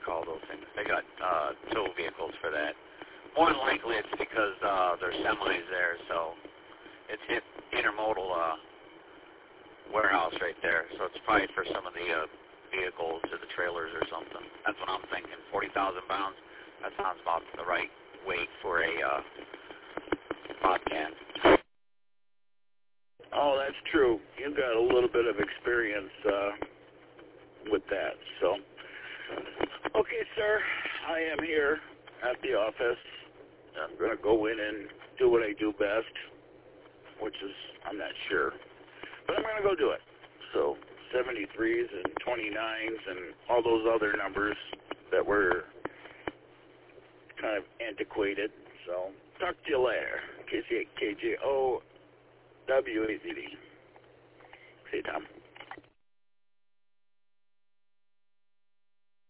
call those things. They got tow vehicles for that. More than likely it's because there's semis there, so it's hit intermodal warehouse right there. So it's probably for some of the vehicles or the trailers or something. That's what I'm thinking. 40,000 pounds. That sounds about the right weight for a Bobcat. Oh, that's true. You've got a little bit of experience with that. So, okay, sir, I am here at the office. I'm going to go in and do what I do best, which is, I'm not sure. But I'm going to go do it. So 73s and 29s and all those other numbers that were kind of antiquated. So talk to you later. KJOWAZD. See you, Tom.